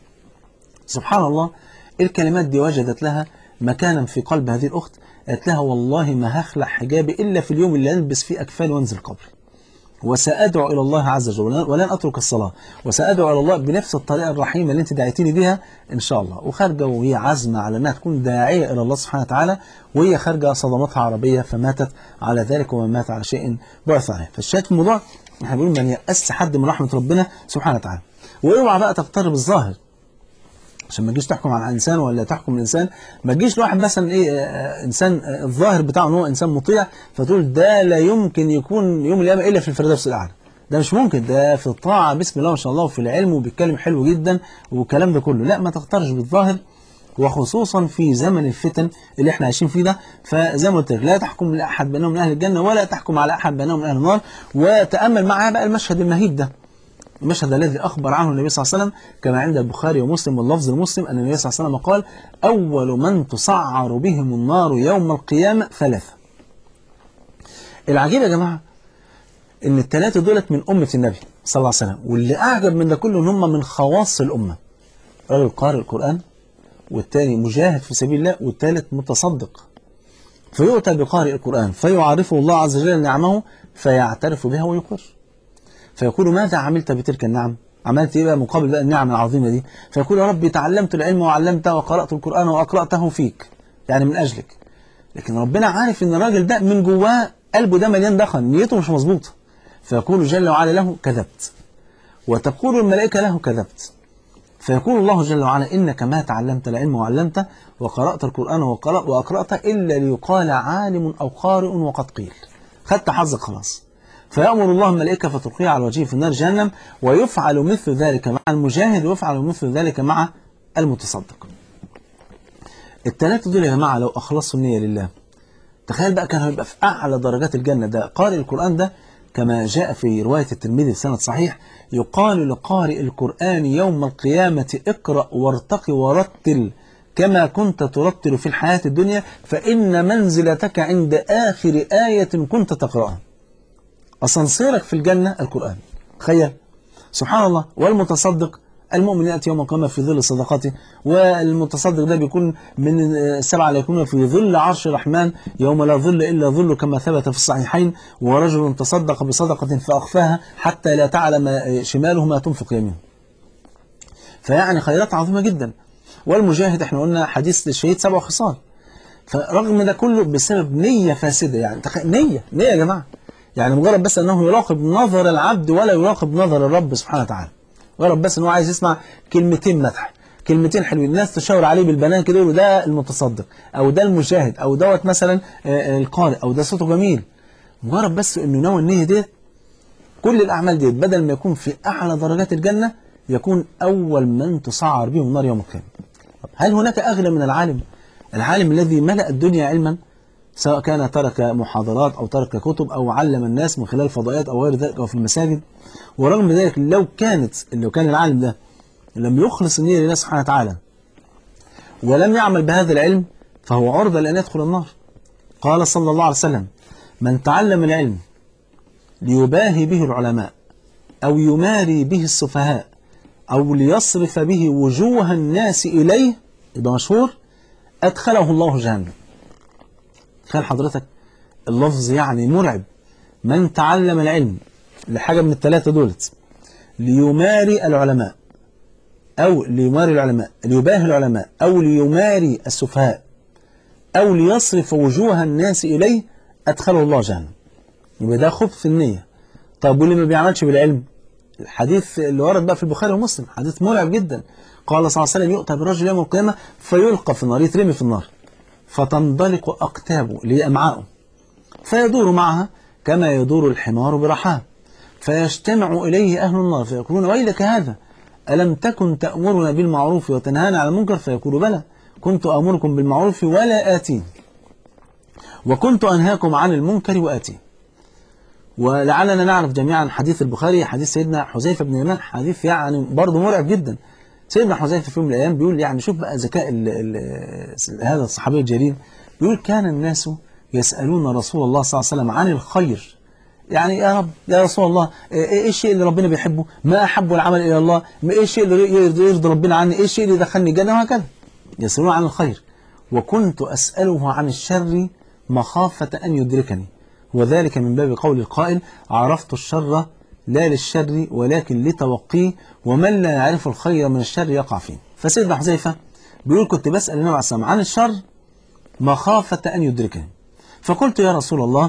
Speaker 1: سبحان الله، الكلمات دي وجدت لها مكانا في قلب هذه الاخت. قالت لها والله ما هخلع حجابي الا في اليوم اللي البس فيه اكفاني وانزل قبري، وسادعو الى الله عز وجل ولن اترك الصلاه، وسادعو الى الله بنفس الطريقه الرحيمه اللي انت دعيتيني بيها ان شاء الله. وخارجه وهي عازمه على انها تكون داعيه الى الله سبحانه وتعالى، وهي خارجه صدمتها عربيه فماتت على ذلك، ومن مات على شيء بعث عليه. فالشاهد في الموضوع احنا بنقول من يأس حد من رحمه ربنا سبحانه وتعالى. واوعى بقى تقترب الظاهر عشان ما تجيش تحكم على انسان ولا تحكم الانسان. ما تجيش لواحد مثلا ايه آه انسان آه الظاهر بتاعه ان هو انسان مطيع فتقول ده لا يمكن يكون يوم القيامه الا في الفردوس الاعلى. ده مش ممكن، ده في الطاعه بسم الله ما شاء الله وفي العلم وبيتكلم حلو جدا والكلام ده كله. لا، ما تختارش بالظاهر، وخصوصا في زمن الفتن اللي احنا عايشين فيه ده. فزي ما قلت لك لا تحكم لاحد بانهم من اهل الجنه ولا تحكم على احد بانهم من اهل النار. وتامل معايا بقى المشهد المهيب ده، المشهد الذي أخبر عنه النبي صلى الله عليه وسلم كما عند البخاري ومسلم واللفظ المسلم أن النبي صلى الله عليه وسلم قال أول من تسعر بهم النار يوم القيامة ثلاثة. العجيب يا جماعة إن الثلاثة دولت من أمة النبي صلى الله عليه وسلم، واللي أعجب من ده كله إن هم من خواص الأمة. رجل قارئ القرآن، والثاني مجاهد في سبيل الله، والثالث متصدق. فيؤتى بقارئ القرآن فيعرفه الله عز وجل نعمه فيعترف بها ويقر، فيقول ماذا عملت بتلك النعم؟ عملت ايه بقى مقابل بقى النعم العظيمه دي؟ فيقول يا ربي تعلمت العلم وعلمته وقرات القران واقراته فيك، يعني من اجلك. لكن ربنا عارف ان الراجل ده من جواه قلبه ده مليان دخن، نيته مش مظبوطه. فيقول جل وعلا له كذبت، وتقول الملائكه له كذبت. فيقول الله جل وعلا انك ما تعلمت العلم وعلمته وقرات القران واقراته الا ليقال عالم او قارئ وقد قيل. خدت حظك خلاص. فيأمر الله الملائكة فتلقيه على وجهه في النار جهنم، ويفعل مثل ذلك مع المجاهد ويفعل مثل ذلك مع المتصدق. الثلاثة دول يا جماعة لو أخلصوا النية لله، تخيل بقى كان هيبقى في أعلى درجات الجنة. ده قارئ القرآن ده كما جاء في رواية الترمذي بسند صحيح يقال لقارئ القرآن يوم القيامة اقرأ وارتقي ورتل كما كنت ترتل في الحياة الدنيا، فإن منزلتك عند آخر آية كنت تقرأها. أسانسيرك في الجنة القرآن. تخيل سبحان الله. والمتصدق المؤمن يأتي يوم القيامة في ظل صدقاته، والمتصدق ده بيكون من السبعة اللي يكون في ظل عرش الرحمن يوم لا ظل إلا ظل كما ثبت في الصحيحين. ورجل تصدق بصدقة فأخفاها حتى لا تعلم شماله ما تنفق يمينه. فيعني خيرات عظيمة جدا. والمجاهد احنا قلنا حديث الشهيد سبع خصال. فرغم ده كله بسبب نية فاسدة. يعني نية نية يا جماعة، يعني مجرد بس أنه يراقب نظر العبد ولا يراقب نظر الرب سبحانه وتعالى. مجرد بس أنه عايز يسمع كلمتين مدح، كلمتين حلوين، الناس تشاور عليه بالبنان كده يقولوا ده المتصدق أو ده المجاهد أو دوت مثلا القارئ أو ده صوته جميل. مجرد بس أنه نوى النية دي، كل الأعمال دي بدل ما يكون في أعلى درجات الجنة يكون أول من تسعر بهم النار يوم القيامة. هل هناك أغلى من العالم؟ العالم الذي ملأ الدنيا علما، سواء كان ترك محاضرات أو ترك كتب أو علم الناس من خلال فضائيات أو غير ذلك أو في المساجد. ورغم ذلك لو كانت لو كان العالم ده لم يخلص النية لله سبحانه وتعالى ولم يعمل بهذا العلم فهو عرضة لأن يدخل النار. قال صلى الله عليه وسلم من تعلم العلم ليباهي به العلماء أو يماري به السفهاء أو ليصرف به وجوه الناس إليه، يبقى مشهور، أدخله الله جهنم. تخيل حضرتك اللفظ يعني مرعب. من تعلم العلم لحاجة من الثلاثة دولت ليماري العلماء أو ليماري العلماء ليباهي العلماء أو ليماري السفهاء أو ليصرف وجوه الناس إليه، أدخله الله جهنم. يبقى ده خبث النية. طب واللي ما بيعملش بالعلم؟ الحديث اللي ورد بقى في البخاري ومسلم حديث مرعب جدا. قال صلى الله عليه وسلم يؤتى بالرجل يوم القيامة فيلقى في النار، يترمي في النار، فتنضلق أقتابه لأمعائه فيدور معها كما يدور الحمار برحاه، فيجتمع إليه أهل النار فيقولون ويلك هذا ألم تكن تأمرنا بالمعروف وتنهانا عن المنكر؟ فيقول بلى كنت أمركم بالمعروف ولا آتين، وكنت أنهاكم عن المنكر وآتين. ولعلنا نعرف جميعا حديث البخاري، حديث سيدنا حذيفة بن اليمان، حديث يعني برضه مرعب جدا. سيدنا حذيفة في يوم من الأيام بيقول، يعني شوف بقى ذكاء ال ال هذا الصحابي الجليل، بيقول كان الناس يسألون رسول الله صلى الله عليه وسلم عن الخير، يعني يا رب يا رسول الله ايه الشيء اللي ربنا بيحبه؟ ما أحب العمل إلى الله؟ ايه الشيء اللي يرضي ربنا عني؟ ايه الشيء اللي يدخلني الجنة؟ وهكذا يسألون عن الخير. وكنت أسأله عن الشر مخافة أن يدركني، وذلك من باب قول القائل عرفت الشر لا للشر ولكن لتوقيه، ومن لا يعرف الخير من الشر يقع فيه. فسيدنا حذيفة بيقول كنت بسأل النبي عليه الصلاة والسلام عن الشر مخافة أن يدركني، فقلت يا رسول الله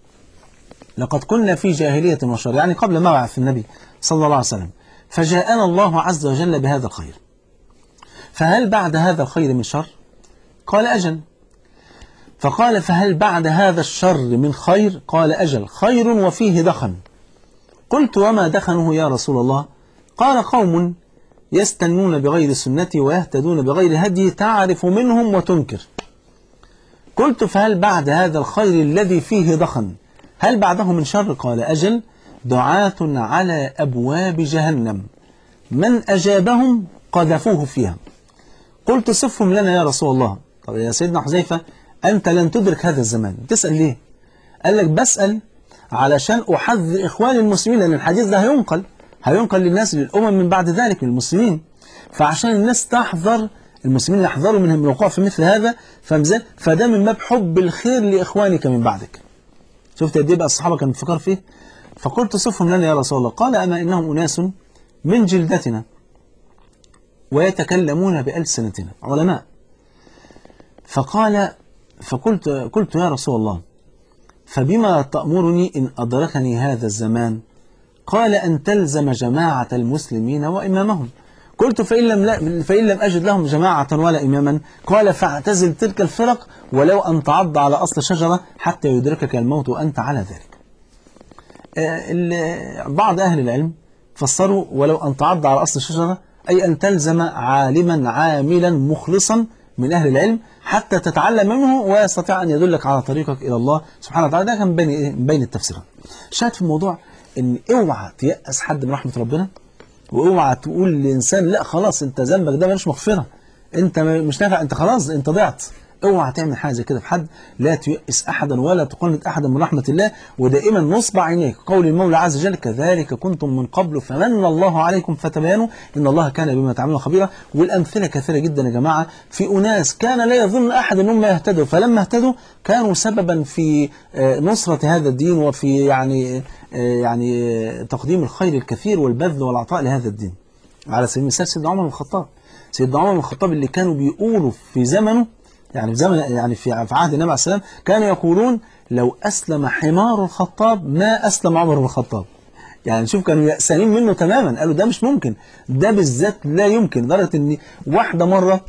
Speaker 1: لقد كنا في جاهلية وشر، يعني قبل ما بعث النبي صلى الله عليه وسلم، فجاءنا الله عز وجل بهذا الخير، فهل بعد هذا الخير من شر؟ قال أجل. فقال فهل بعد هذا الشر من خير؟ قال أجل، خير وفيه دخن. قلت وما دخنه يا رسول الله؟ قال قوم يستنون بغير سنتي ويهتدون بغير هدي تعرف منهم وتنكر. قلت فهل بعد هذا الخير الذي فيه دخن هل بعده من شر؟ قال أجل، دعاة على أبواب جهنم من أجابهم قذفوه فيها. قلت صفهم لنا يا رسول الله. طب يا سيدنا حذيفة أنت لن تدرك هذا الزمان، تسأل ليه؟ قال لك بسأل علشان أحذر إخواني المسلمين، لأن الحديث ده هينقل هينقل للناس للأمم من بعد ذلك للمسلمين، فعشان الناس تحذر، المسلمين يحذروا من الوقوع في مثل هذا، فمزال فده من باب حب الخير لإخوانك من بعدك. شفت قد ايه بقى الصحابة كانوا بيفكروا فيه؟ فقلت صفهم لنا يا رسول الله. قال أما إنهم أناس من جلدتنا ويتكلمون بألسنتنا، علماء. فقال فقلت قلت يا رسول الله فبما تأمرني إن أدركني هذا الزمان؟ قال أن تلزم جماعة المسلمين وإمامهم. قلت فإن لم, لا فإن لم أجد لهم جماعة ولا إماما؟ قال فاعتزل تلك الفرق ولو أن تعض على أصل شجرة حتى يدركك الموت وأنت على ذلك. بعض أهل العلم فسروا ولو أن تعض على أصل الشجرة أي أن تلزم عالما عاملا مخلصا من أهل العلم حتى تتعلم منه ويستطيع أن يدلك على طريقك إلى الله سبحانه وتعالى. ده كان بين بين التفسيرات. شاهد في الموضوع إن اوعى تيأس حد من رحمة ربنا، واوعى تقول لإنسان لا خلاص أنت ذنبك ده مش مغفرة، أنت مش نافع، أنت خلاص أنت ضعت. اوعى تعمل حاجة زي كده في حد، لا تيأس أحدا ولا تقنط أحدا من رحمة الله، ودائما نصب عينيك. قول المولى عز وجل كذلك كنتم من قبل فمن الله عليكم فتبينوا إن الله كان بما تعملون خبيرا. والأمثلة كثيرة جدا يا جماعة، في أناس كان لا يظن أحد أنهم يهتدوا، فلما اهتدوا كانوا سببا في نصرة هذا الدين وفي يعني يعني تقديم الخير الكثير والبذل والعطاء لهذا الدين. على سبيل المثال سيدنا عمر بن الخطاب، سيدنا عمر بن الخطاب اللي كانوا بيقولوا في زمنه، يعني في زمن يعني في عهد النبي عليه السلام، كانوا يقولون لو أسلم حمار الخطاب ما أسلم عمر بن الخطاب. يعني شوف كانوا يأسانين منه تماما، قالوا ده مش ممكن، ده بالذات لا يمكن. لدرجة ان واحدة مرة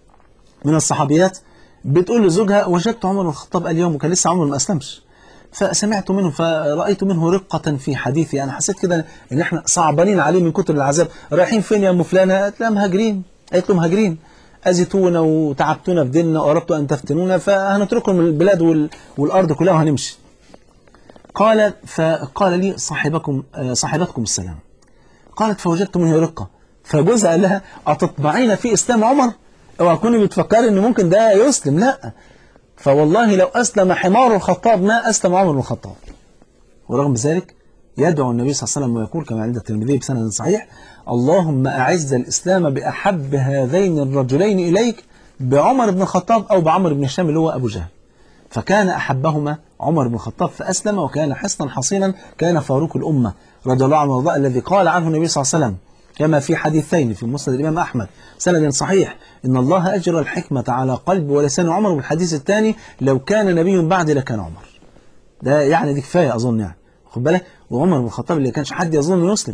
Speaker 1: من الصحابيات بتقول لزوجها وجدت عمر بن الخطاب اليوم، وكان لسه عمر ما أسلمش، فسمعت منه فرأيت منه رقة في حديثي، أنا حسيت كده ان احنا صعبانين عليه من كتر العذاب. رايحين فين يا أم فلانة؟ قالت لا مهاجرين. قالت له مهاجرين أزيتونا وتعبتونا في ديننا وأردتوا أن تفتنونا، فهنترككم البلاد والأرض كلها وهنمشي. قال فقال لي صاحبكم صاحبتكم السلام. قالت فوجدت منه رقة، فجوزها قال لها أتطمعين في إسلام عمر؟ اوعى تكوني بتفكري إن ممكن ده يسلم، لا، فوالله لو أسلم حمار الخطاب ما أسلم عمر بن الخطاب. ورغم ذلك يدعو النبي صلى الله عليه وسلم ويقول كما عند الترمذي بسند صحيح اللهم أعز الإسلام بأحب هذين الرجلين إليك بعمر بن الخطاب أو بعمر بن هشام اللي هو أبو جهل. فكان أحبهما عمر بن الخطاب فأسلم، وكان حصنا حصينا، كان فاروق الأمة رضي الله عنه وارضاه، الذي قال عنه النبي صلى الله عليه وسلم كما في حديثين في مسند الإمام أحمد سند صحيح إن الله أجرى الحكمة على قلب ولسان عمر، والحديث الثاني لو كان نبي بعد لكان عمر. ده يعني دي كفايه اظن يعني، خد بالك. وعمر بن الخطاب اللي كانش حد يظن يسلم.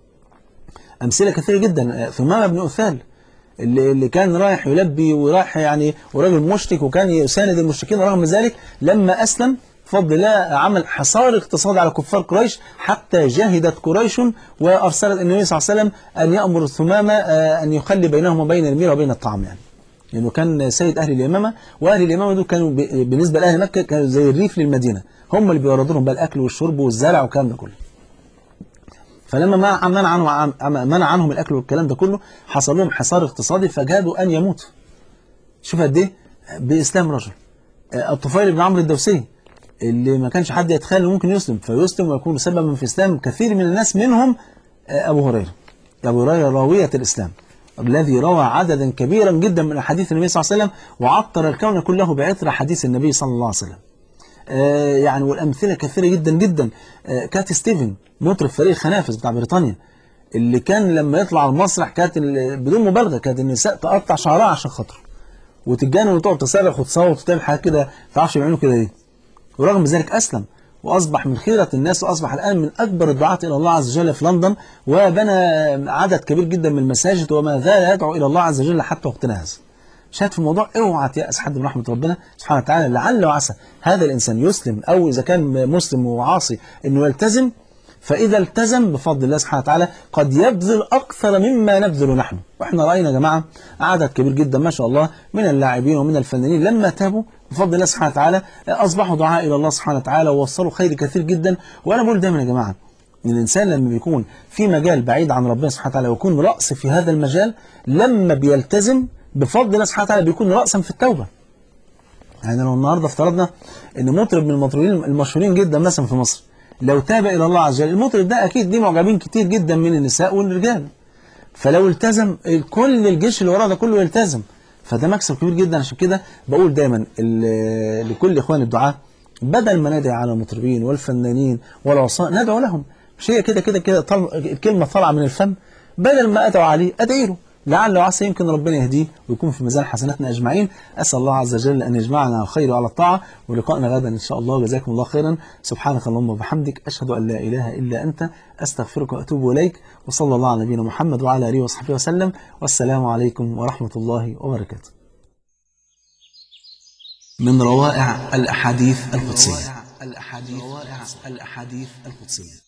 Speaker 1: امثله كثيره جدا. ثمامه بن اثال اللي, اللي كان رايح يلبي ورايح يعني وراجل مشرك وكان يساند المشركين، رغم ذلك لما اسلم بفضل الله عمل حصار اقتصادي على كفار قريش، حتى جاهدت قريش وارسلت النبي صلى الله عليه وسلم ان يامر ثمامه ان يخلي بينهم وبين المير وبين الطعام، يعني لانه يعني كان سيد اهل اليمامه، واهل اليمامه دول كانوا بالنسبه لاهل مكه كانوا زي الريف للمدينه، هم اللي بيوردوا لهم بقى الاكل والشرب والزرع والكلام ده كله. فلما منع عنهم منع عنهم الاكل والكلام ده كله، حصل لهم حصار اقتصادي فجادوا ان يموتوا. شوف قد ايه باسلام رجل الطفيل بن عمرو الدوسي اللي ما كانش حد يتخيل انه ممكن يسلم، فيسلم ويكون سببا في اسلام كثير من الناس، منهم ابو هريره. ابو هريره راويه الاسلام الذي روى عددا كبيرا جدا من احاديث النبي صلى الله عليه وسلم، وعطر الكون كله بعطر حديث النبي صلى الله عليه وسلم. آه يعني والامثله كثيره جدا جدا. آه كات ستيفن مطرب فريق خنافس بتاع بريطانيا، اللي كان لما يطلع على المسرح كانت بدون مبالغه كانت النساء تقطع شعرها عشان خاطره، وتتجنن وتقعد تصرخ وتصوت وتعمل حاجات كده ما تعرفش يعملوا كده ليه. ورغم ذلك اسلم واصبح من خيره الناس، واصبح الان من اكبر الدعاة الى الله عز وجل في لندن، وبنى عدد كبير جدا من المساجد، وما زال يدعو الى الله عز وجل حتى وقتنا هذا. شاهد في الموضوع، اوعى تيأس حد من رحمه ربنا سبحانه وتعالى، لعل وعسى هذا الانسان يسلم، او اذا كان مسلم وعاصي انه يلتزم، فاذا التزم بفضل الله سبحانه وتعالى قد يبذل اكثر مما نبذل نحن. واحنا راينا يا جماعه عدد كبير جدا ما شاء الله من اللاعبين ومن الفنانين لما تابوا بفضل الله سبحانه وتعالى اصبحوا دعاء الى الله سبحانه وتعالى، ووصلوا خير كثير جدا. وانا بقول دايما يا جماعه ان الانسان لما بيكون في مجال بعيد عن ربنا سبحانه وتعالى ويكون راس في هذا المجال، لما بيلتزم بفضل الله سبحانه وتعالى بيكون راسا في التوبه. يعني لو النهارده افترضنا ان مطرب من المطربين المشهورين جدا مثلا في مصر لو تاب الى الله عز وجل، المطرب ده اكيد ليه معجبين كتير جدا من النساء والرجال، فلو التزم كل الجيش اللي وراه ده كله يلتزم، فده مكسب كبير جدا. عشان كده بقول دايما لكل اخوان الدعاة، بدل ما ندعي على المطربين والفنانين والعصاة ندعو لهم. مش هي كده كده كده الكلمه طالعه من الفم، بدل ما ادعو عليه ادعي له، لعل وعسى يمكن ربنا يهديه ويكون في ميزان حسناتنا اجمعين. اسال الله عز وجل ان يجمعنا على الخير وعلى الطاعه، ولقائنا غدا ان شاء الله. جزاكم الله خيرا. سبحانك اللهم وبحمدك، اشهد ان لا اله الا انت، استغفرك واتوب اليك. وصلى الله على نبينا محمد وعلى اله وصحبه وسلم، والسلام عليكم ورحمه الله وبركاته. من روائع الاحاديث القدسيه. الأحاديث الأحاديث القدسية